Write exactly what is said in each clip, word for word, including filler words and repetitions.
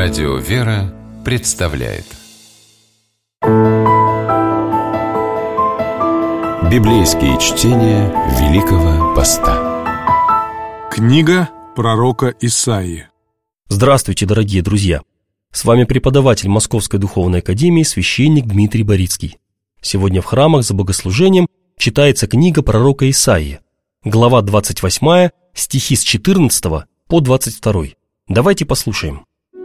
Радио «Вера» представляет Библейские чтения Великого Поста. Книга пророка Исаии. Здравствуйте, дорогие друзья! С вами преподаватель Московской Духовной Академии, священник Дмитрий Борицкий. Сегодня в храмах за богослужением читается книга пророка Исаии, глава двадцать восьмая, стихи с четырнадцатого по двадцать второй. Давайте послушаем.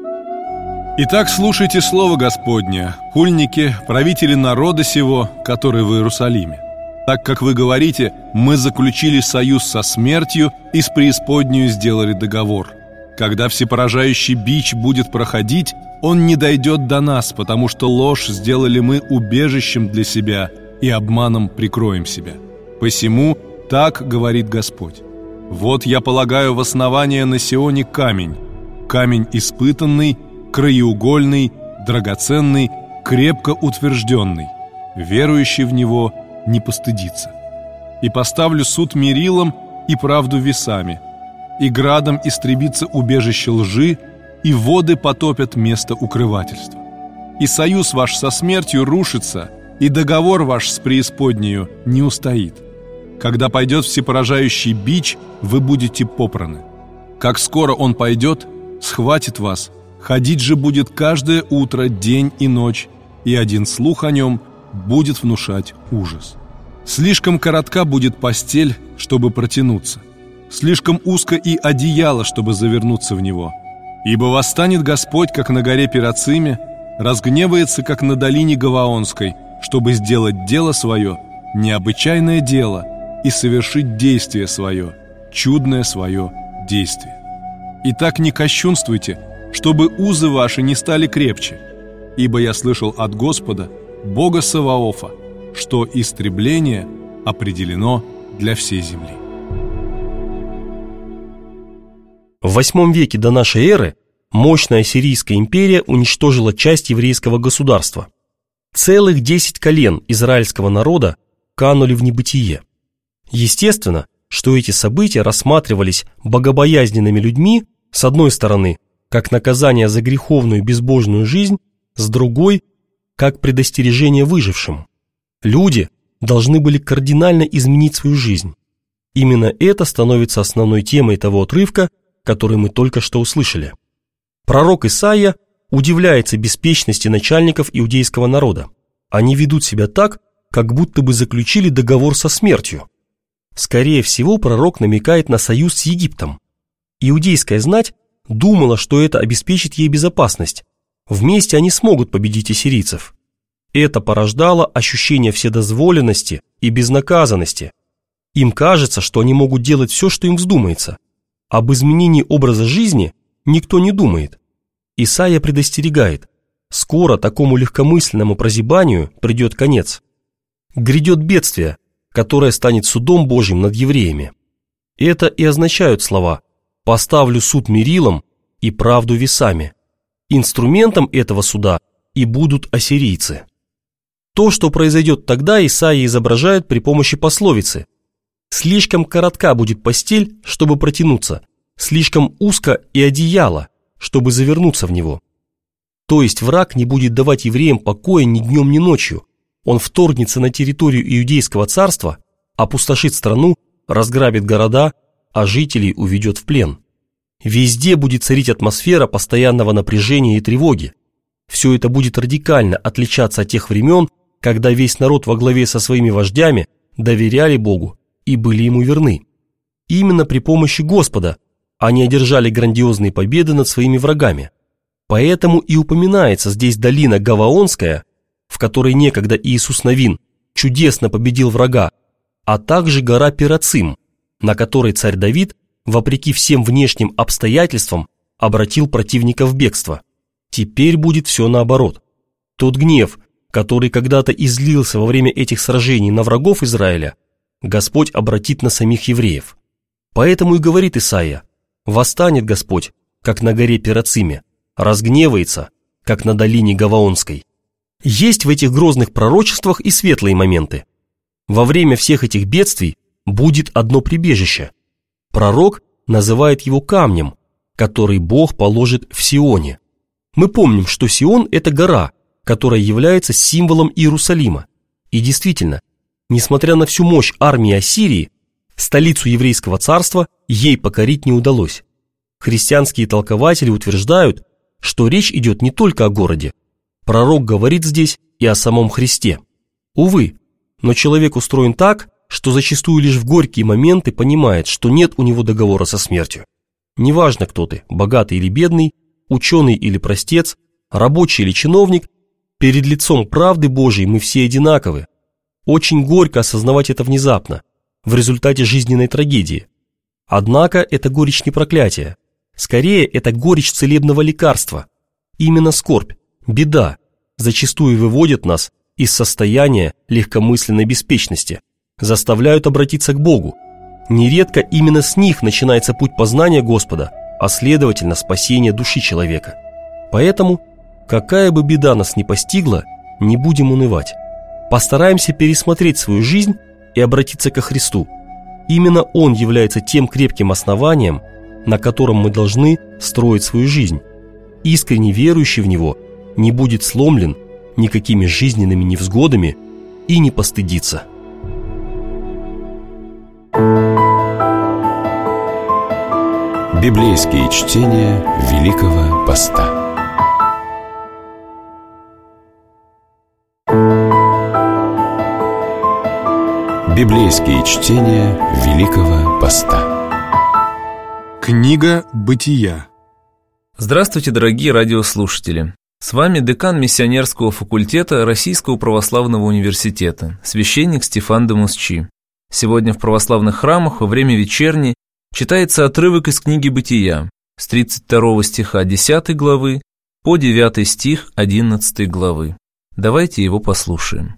Итак, слушайте слово Господне, хульники, правители народа сего, который в Иерусалиме. Так как вы говорите, мы заключили союз со смертью и с преисподнею сделали договор. Когда всепоражающий бич будет проходить, он не дойдет до нас, потому что ложь сделали мы убежищем для себя и обманом прикроем себя. Посему так говорит Господь: вот я полагаю в основание на Сионе камень, камень испытанный, краеугольный, драгоценный, крепко утвержденный. Верующий в него не постыдится. И поставлю суд мерилом и правду весами, и градом истребится убежище лжи, и воды потопят место укрывательства. И союз ваш со смертью рушится, и договор ваш с преисподнею не устоит. Когда пойдет всепоражающий бич, вы будете попраны. Как скоро он пойдет, схватит вас. Ходить же будет каждое утро, день и ночь, и один слух о нем будет внушать ужас. Слишком коротка будет постель, чтобы протянуться, слишком узко и одеяло, чтобы завернуться в него. Ибо восстанет Господь, как на горе Перациме, разгневается, как на долине Гаваонской, чтобы сделать дело свое, необычайное дело, и совершить действие свое, чудное свое действие. Итак, не кощунствуйте, чтобы узы ваши не стали крепче, ибо я слышал от Господа, Бога Саваофа, что истребление определено для всей земли. В восьмом веке до нашей эры мощная Ассирийская империя уничтожила часть еврейского государства. Целых десять колен израильского народа канули в небытие. Естественно, что эти события рассматривались богобоязненными людьми, с одной стороны, как наказание за греховную безбожную жизнь, с другой, как предостережение выжившим. Люди должны были кардинально изменить свою жизнь. Именно это становится основной темой того отрывка, который мы только что услышали. Пророк Исаия удивляется беспечности начальников иудейского народа. Они ведут себя так, как будто бы заключили договор со смертью. Скорее всего, пророк намекает на союз с Египтом. Иудейская знать думала, что это обеспечит ей безопасность. Вместе они смогут победить ассирийцев. Это порождало ощущение вседозволенности и безнаказанности. Им кажется, что они могут делать все, что им вздумается. Об изменении образа жизни никто не думает. Исаия предостерегает: скоро такому легкомысленному прозябанию придет конец. Грядет бедствие, которое станет судом Божьим над евреями. Это и означают слова «поставлю суд мерилом и правду весами». Инструментом этого суда и будут ассирийцы. То, что произойдет тогда, Исаия изображает при помощи пословицы: «Слишком коротка будет постель, чтобы протянуться, слишком узко и одеяло, чтобы завернуться в него». То есть враг не будет давать евреям покоя ни днем, ни ночью. Он вторгнется на территорию Иудейского царства, опустошит страну, разграбит города, а жителей уведет в плен. Везде будет царить атмосфера постоянного напряжения и тревоги. Все это будет радикально отличаться от тех времен, когда весь народ во главе со своими вождями доверяли Богу и были ему верны. Именно при помощи Господа они одержали грандиозные победы над своими врагами. Поэтому и упоминается здесь долина Гаваонская, в которой некогда Иисус Навин чудесно победил врага, а также гора Перацим, на которой царь Давид, вопреки всем внешним обстоятельствам, обратил противника в бегство. Теперь будет все наоборот. Тот гнев, который когда-то излился во время этих сражений на врагов Израиля, Господь обратит на самих евреев. Поэтому и говорит Исаия: «Восстанет Господь, как на горе Перациме, разгневается, как на долине Гаваонской». Есть в этих грозных пророчествах и светлые моменты. Во время всех этих бедствий будет одно прибежище. Пророк называет его камнем, который Бог положит в Сионе. Мы помним, что Сион – это гора, которая является символом Иерусалима. И действительно, несмотря на всю мощь армии Ассирии, столицу еврейского царства ей покорить не удалось. Христианские толкователи утверждают, что речь идет не только о городе. Пророк говорит здесь и о самом Христе. Увы, но человек устроен так, что зачастую лишь в горькие моменты понимает, что нет у него договора со смертью. Неважно, кто ты, богатый или бедный, ученый или простец, рабочий или чиновник, перед лицом правды Божией мы все одинаковы. Очень горько осознавать это внезапно, в результате жизненной трагедии. Однако это горечь не проклятия. Скорее, это горечь целебного лекарства. Именно скорбь, беда, зачастую выводят нас из состояния легкомысленной беспечности, заставляют обратиться к Богу. Нередко именно с них начинается путь познания Господа, а следовательно спасение души человека. Поэтому, какая бы беда нас ни постигла, не будем унывать. Постараемся пересмотреть свою жизнь и обратиться ко Христу. Именно Он является тем крепким основанием, на котором мы должны строить свою жизнь. Искренне верующий в Него не будет сломлен никакими жизненными невзгодами и не постыдится. Библейские чтения Великого Поста. Библейские чтения Великого Поста. Книга Бытия. Здравствуйте, дорогие радиослушатели! С вами декан миссионерского факультета Российского православного университета, священник Стефан де Мусчи. Сегодня в православных храмах во время вечерни читается отрывок из книги Бытия с тридцать второго стиха десятой главы по девятый стих одиннадцатой главы. Давайте его послушаем.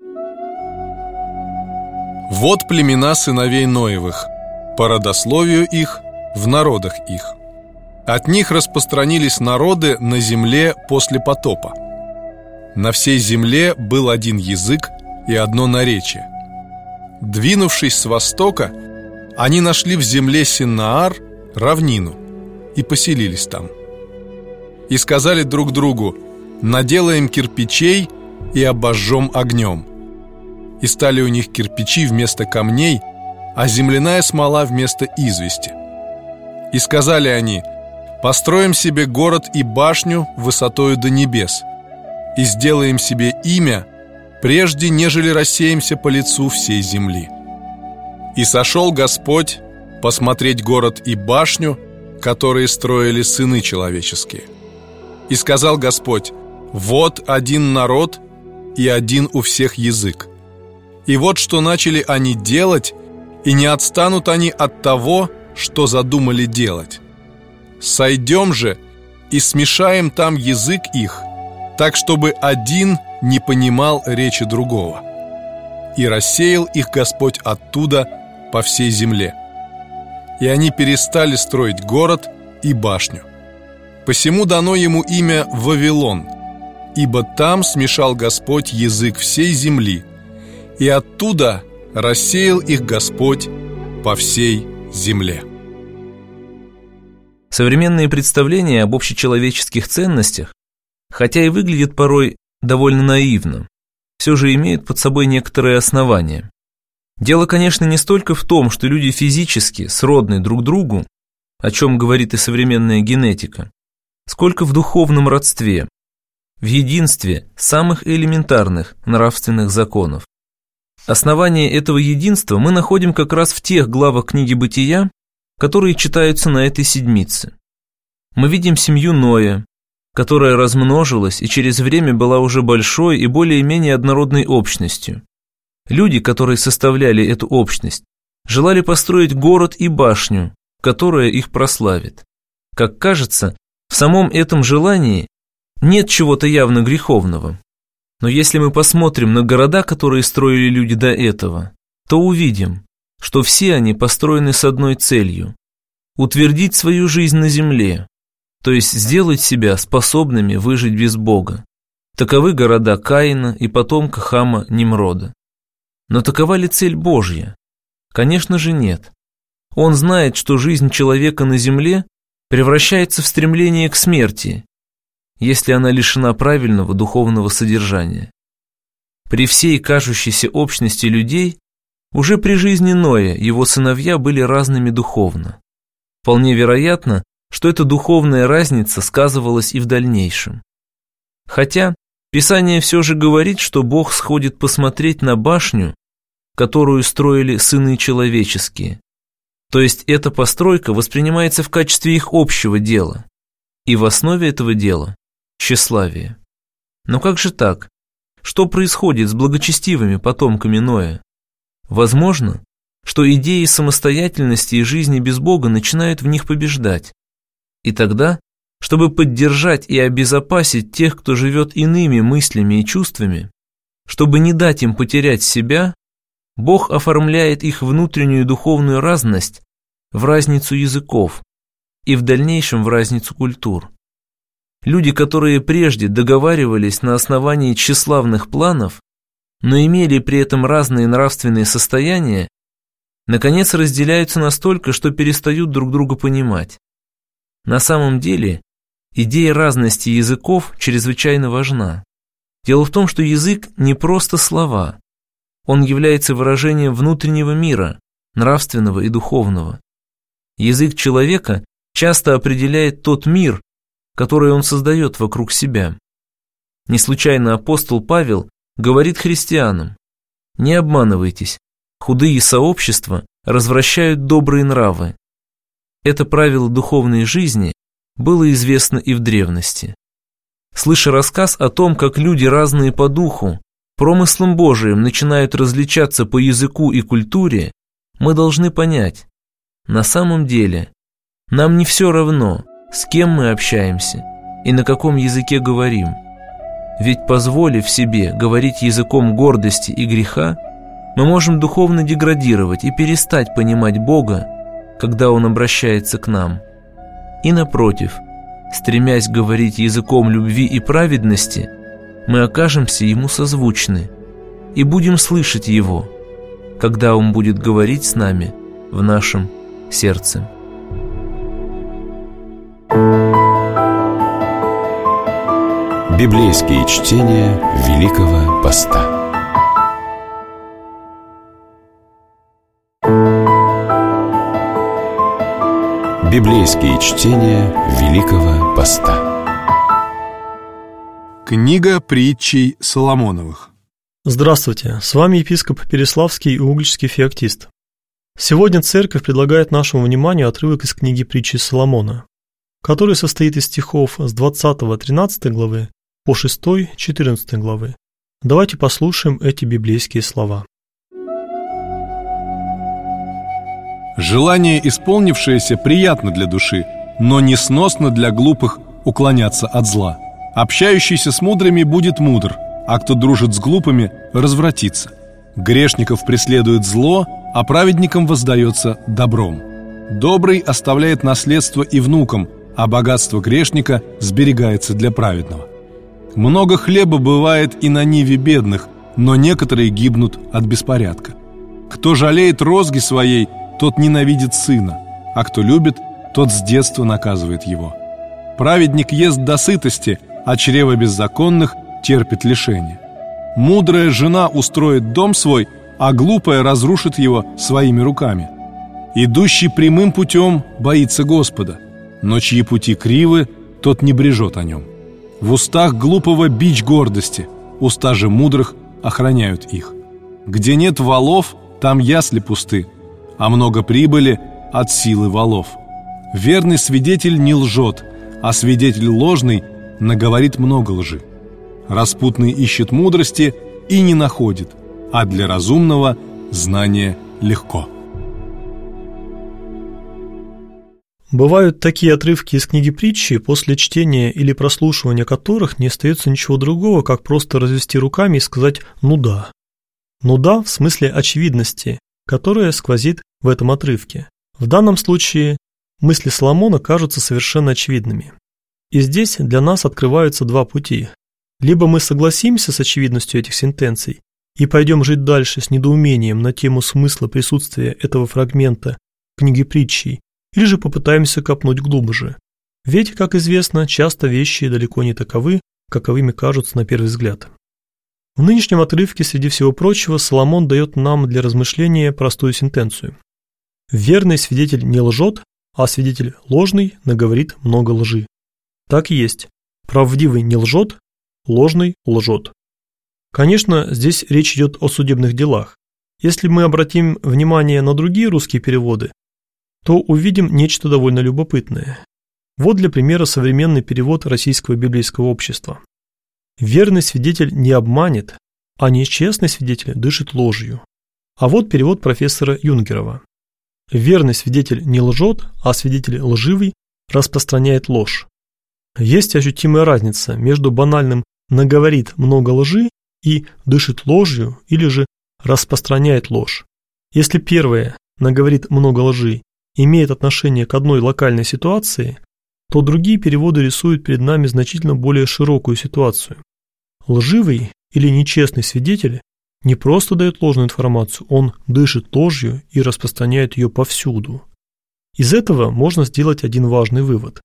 Вот племена сыновей Ноевых, по родословию их, в народах их. От них распространились народы на земле после потопа. На всей земле был один язык и одно наречие. Двинувшись с востока, они нашли в земле Синаар равнину и поселились там. И сказали друг другу: наделаем кирпичей и обожжем огнем. И стали у них кирпичи вместо камней, а земляная смола вместо извести. И сказали они: построим себе город и башню высотою до небес, и сделаем себе имя, прежде нежели рассеемся по лицу всей земли. И сошел Господь посмотреть город и башню, которые строили сыны человеческие. И сказал Господь: вот один народ и один у всех язык. И вот что начали они делать, и не отстанут они от того, что задумали делать. Сойдем же и смешаем там язык их, так, чтобы один не понимал речи другого. И рассеял их Господь оттуда по всей земле. И они перестали строить город и башню. Посему дано ему имя Вавилон, ибо там смешал Господь язык всей земли, и оттуда рассеял их Господь по всей земле. Современные представления об общечеловеческих ценностях, хотя и выглядят порой довольно наивно, все же имеют под собой некоторые основания. Дело, конечно, не столько в том, что люди физически сродны друг другу, о чем говорит и современная генетика, сколько в духовном родстве, в единстве самых элементарных нравственных законов. Основание этого единства мы находим как раз в тех главах книги Бытия, которые читаются на этой седмице. Мы видим семью Ноя, которая размножилась и через время была уже большой и более-менее однородной общностью. Люди, которые составляли эту общность, желали построить город и башню, которая их прославит. Как кажется, в самом этом желании нет чего-то явно греховного. Но если мы посмотрим на города, которые строили люди до этого, то увидим, что все они построены с одной целью – утвердить свою жизнь на земле, то есть сделать себя способными выжить без Бога. Таковы города Каина и потомка Хама Нимрода. Но такова ли цель Божья? Конечно же нет. Он знает, что жизнь человека на земле превращается в стремление к смерти, если она лишена правильного духовного содержания. При всей кажущейся общности людей уже при жизни Ноя его сыновья были разными духовно. Вполне вероятно, что эта духовная разница сказывалась и в дальнейшем. Хотя Писание все же говорит, что Бог сходит посмотреть на башню, которую строили сыны человеческие. То есть эта постройка воспринимается в качестве их общего дела, и в основе этого дела – тщеславие. Но как же так? Что происходит с благочестивыми потомками Ноя? Возможно, что идеи самостоятельности и жизни без Бога начинают в них побеждать. И тогда, чтобы поддержать и обезопасить тех, кто живет иными мыслями и чувствами, чтобы не дать им потерять себя, Бог оформляет их внутреннюю духовную разность в разницу языков и в дальнейшем в разницу культур. Люди, которые прежде договаривались на основании тщеславных планов, но имели при этом разные нравственные состояния, наконец разделяются настолько, что перестают друг друга понимать. На самом деле, идея разности языков чрезвычайно важна. Дело в том, что язык не просто слова. Он является выражением внутреннего мира, нравственного и духовного. Язык человека часто определяет тот мир, который он создает вокруг себя. Не случайно апостол Павел говорит христианам: не обманывайтесь, худые сообщества развращают добрые нравы. Это правило духовной жизни было известно и в древности. Слыша рассказ о том, как люди разные по духу, промыслом Божиим начинают различаться по языку и культуре, мы должны понять, на самом деле нам не все равно, с кем мы общаемся и на каком языке говорим. Ведь, позволив себе говорить языком гордости и греха, мы можем духовно деградировать и перестать понимать Бога, когда Он обращается к нам. И напротив, стремясь говорить языком любви и праведности, мы окажемся Ему созвучны и будем слышать Его, когда Он будет говорить с нами в нашем сердце. Библейские чтения Великого Поста. Библейские чтения Великого Поста. Книга притчей Соломоновых. Здравствуйте, с вами епископ Переславский и Угличский феоктист. Сегодня церковь предлагает нашему вниманию отрывок из книги притчи Соломона, который состоит из стихов с двадцатой-тринадцатой главы по шестой-четырнадцатой главы. Давайте послушаем эти библейские слова. Желание, исполнившееся, приятно для души, но несносно для глупых уклоняться от зла. Общающийся с мудрыми будет мудр, а кто дружит с глупыми, развратится. Грешников преследует зло, а праведникам воздается добром. Добрый оставляет наследство и внукам, а богатство грешника сберегается для праведного. Много хлеба бывает и на ниве бедных, но некоторые гибнут от беспорядка. Кто жалеет розги своей, тот ненавидит сына, а кто любит, тот с детства наказывает его. Праведник ест до сытости, а чрево беззаконных терпит лишение. Мудрая жена устроит дом свой, а глупая разрушит его своими руками. Идущий прямым путем боится Господа, но чьи пути кривы, тот не брежет о нем. В устах глупого бич гордости, уста же мудрых охраняют их. Где нет валов, там ясли пусты, а много прибыли от силы валов. Верный свидетель не лжет, а свидетель ложный наговорит много лжи. Распутный ищет мудрости и не находит, а для разумного знание легко. Бывают такие отрывки из книги притчи, после чтения или прослушивания которых не остается ничего другого, как просто развести руками и сказать «ну да». «Ну да» в смысле очевидности, которая сквозит в этом отрывке. В данном случае мысли Соломона кажутся совершенно очевидными. И здесь для нас открываются два пути. Либо мы согласимся с очевидностью этих сентенций и пойдем жить дальше с недоумением на тему смысла присутствия этого фрагмента книги притчи, или же попытаемся копнуть глубже. Ведь, как известно, часто вещи далеко не таковы, каковыми кажутся на первый взгляд. В нынешнем отрывке, среди всего прочего, Соломон дает нам для размышления простую сентенцию. Верный свидетель не лжет, а свидетель ложный наговорит много лжи. Так и есть. Правдивый не лжет, ложный лжет. Конечно, здесь речь идет о судебных делах. Если мы обратим внимание на другие русские переводы, то увидим нечто довольно любопытное. Вот для примера современный перевод Российского библейского общества. Верный свидетель не обманет, а нечестный свидетель дышит ложью. А вот перевод профессора Юнгерова. Верный свидетель не лжет, а свидетель лживый распространяет ложь. Есть ощутимая разница между банальным «наговорит много лжи» и «дышит ложью» или же «распространяет ложь». Если первое «наговорит много лжи» имеет отношение к одной локальной ситуации, то другие переводы рисуют перед нами значительно более широкую ситуацию. Лживый или нечестный свидетель не просто дает ложную информацию, он дышит ложью и распространяет ее повсюду. Из этого можно сделать один важный вывод.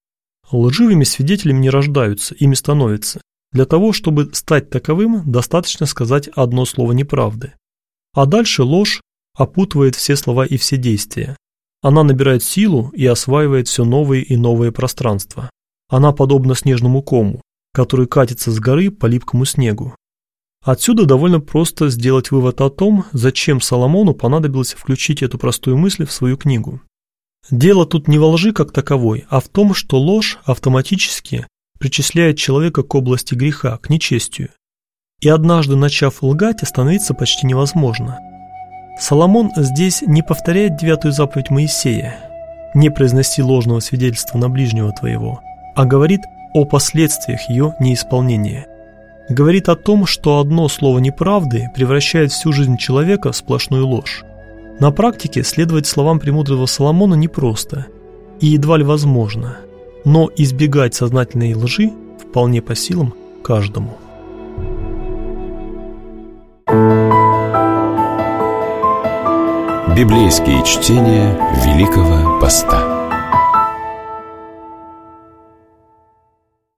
Лживыми свидетелями не рождаются, ими становятся. Для того, чтобы стать таковым, достаточно сказать одно слово неправды. А дальше ложь опутывает все слова и все действия. Она набирает силу и осваивает все новые и новые пространства. Она подобна снежному кому, который катится с горы по липкому снегу. Отсюда довольно просто сделать вывод о том, зачем Соломону понадобилось включить эту простую мысль в свою книгу. Дело тут не во лжи как таковой, а в том, что ложь автоматически причисляет человека к области греха, к нечестию. И однажды начав лгать, остановиться почти невозможно. Соломон здесь не повторяет девятую заповедь Моисея «Не произноси ложного свидетельства на ближнего твоего», а говорит о последствиях ее неисполнения. Говорит о том, что одно слово неправды превращает всю жизнь человека в сплошную ложь. На практике следовать словам премудрого Соломона непросто и едва ли возможно, но избегать сознательной лжи вполне по силам каждому. Библейские чтения Великого Поста.